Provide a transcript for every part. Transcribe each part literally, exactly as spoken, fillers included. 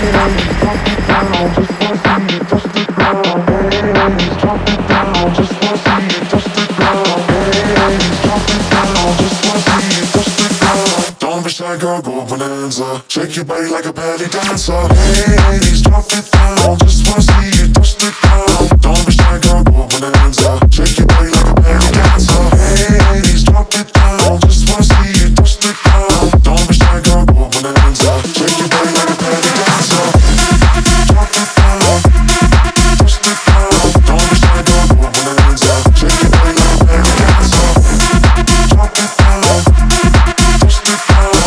Girl, go bonanza. Shake your body like a belly dancer. Hey, ladies, drop it down. Just wanna see you touch the ground. Don't be shy, girl, go bonanza. Shake your body like a belly dancer. Hey, ladies, drop it down. Just wanna see you touch the ground. Don't be shy, girl, go bonanza. Shake your body like a belly dancer. Drop it down. Touch the ground. Don't be shy, girl, go bonanza. Shake your body like a belly dancer. Drop it down. Touch the ground.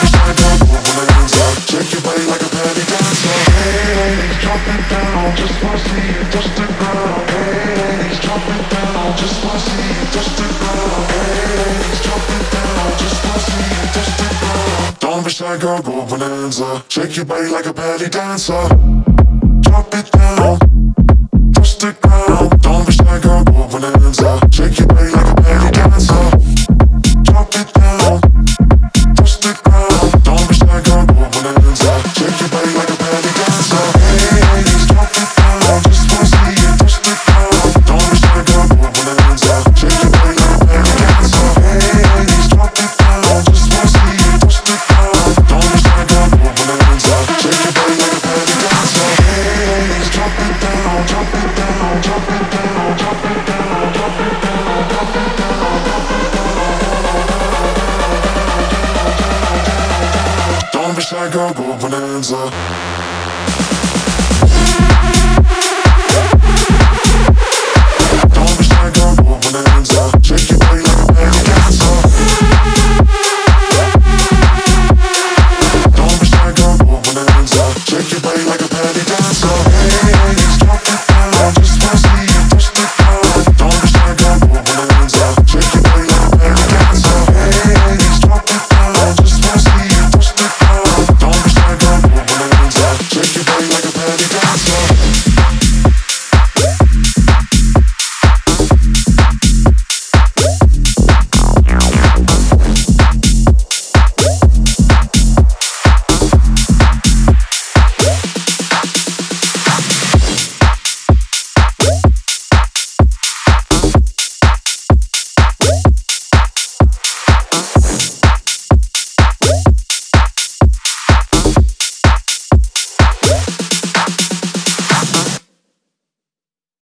Shake your body like a belly dancer. Hey, ladies, drop it down. Just wanna see you touch the ground. Hey, ladies, drop it down. Just wanna see you touch the ground. Hey, ladies, drop it down. Just wanna see you touch the ground. Don't be shy, girl, go bonanza. Shake your body like a belly dancer. Drop it down. Touch the ground. Don't be shy, girl, go bonanza. Shake your body like a belly dancer. Drop it down. Touch the ground. Don't be shy, girl, go bonanza. Shake your body like a belly dancer. Hey, ladies, drop it down. Just wanna see you touch the ground. Don't be shy, girl, go bonanza. Shake your body like a belly dancer. Hey, ladies, drop it down. Just wanna see you touch the ground. Don't be shy, girl, go bonanza. Shake your body like a belly dancer. Hey, ladies, drop it down, drop it down, drop it down, drop it down, drop it down, drop it down, drop it down. Don't be shy, girl, go bonanza. Don't be shy, girl, go bonanza. Shake your body.